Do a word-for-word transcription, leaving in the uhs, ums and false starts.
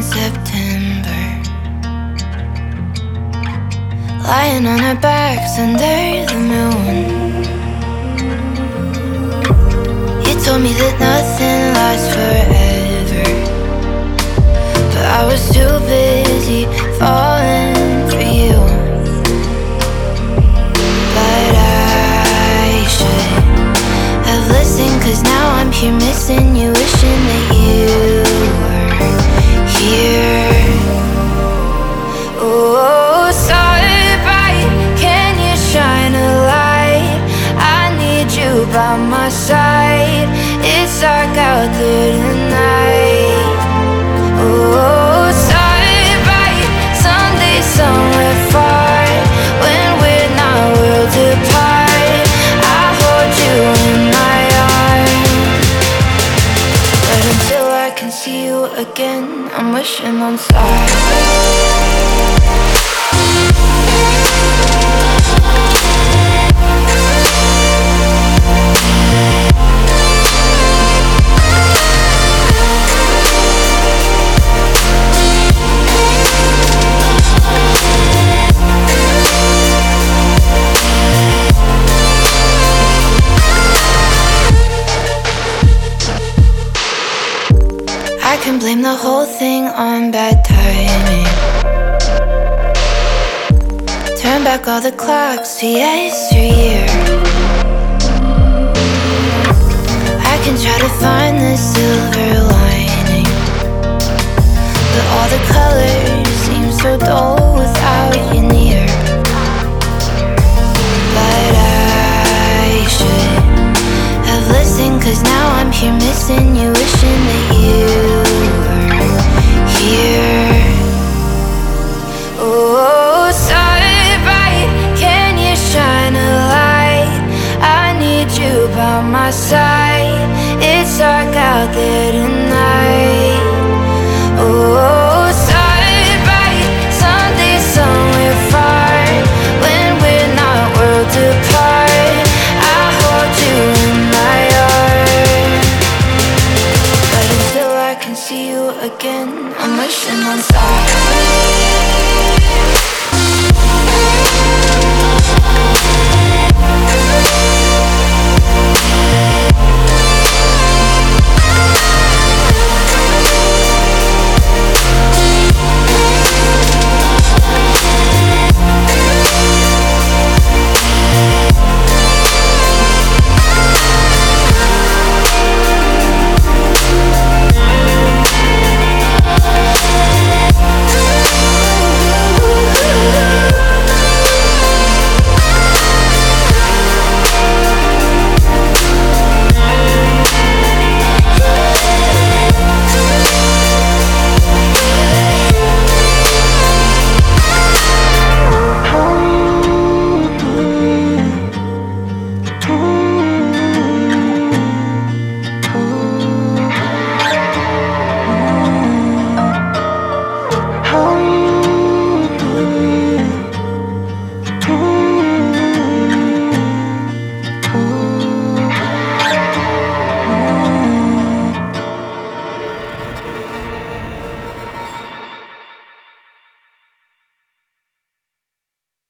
September, lying on our backs under the moon. You told me that nothing lasts forever, but I was too busy falling for you. But I should have listened, 'cause now I'm here missing you, wishing that you were here. Oh, starbright, can you shine a light? I need you by my side. It's dark out there tonight. Oh, starbright, someday somewhere far, when we're not worlds apart, I hold you in my arms. But until I can see you again, I'm wishing on stars. I can blame the whole thing on bad timing. Turn back all the clocks to yesteryear. I can try to find the silver lining, but all the colors seem so dull without you near. But I should have listened, 'cause now I'm here missing you, wishing that you were here. Oh, starbright, can you shine a light? I need you by my side. It's dark out there tonight. Oh, starbright, someday somewhere far, when we're not worlds apart, I hold you in my arms. But until I can see you again, I'm wishing on stars.